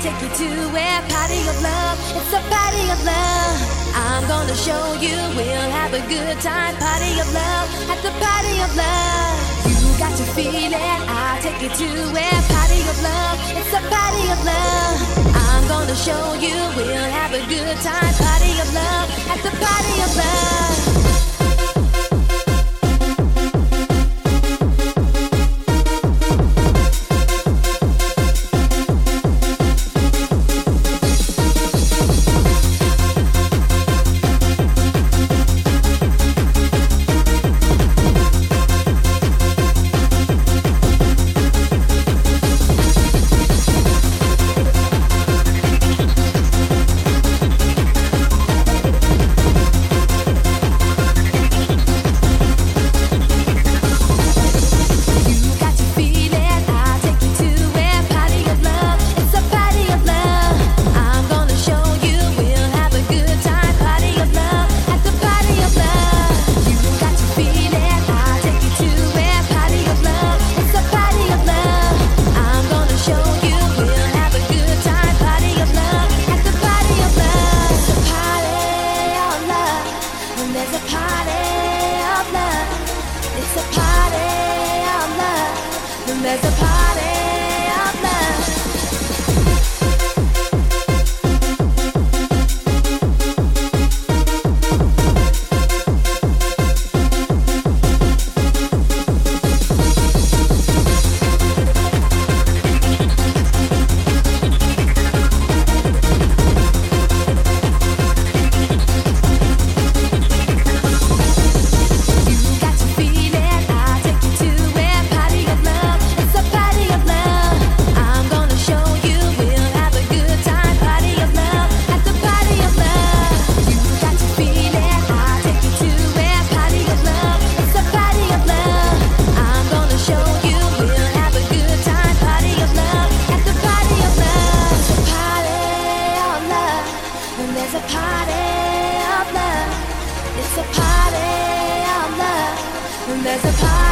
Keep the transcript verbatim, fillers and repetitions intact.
take you to a party of love. It's a party of love. I'm gonna show you we'll have a good time. Party of love at the party of love. You got to feel it. I'll take you to a party of love. It's a party of love. I'm gonna show you we'll have a good time. Party of love at the party of love. There's a party of love. There's a party of love. It's a party of love. And there's a party.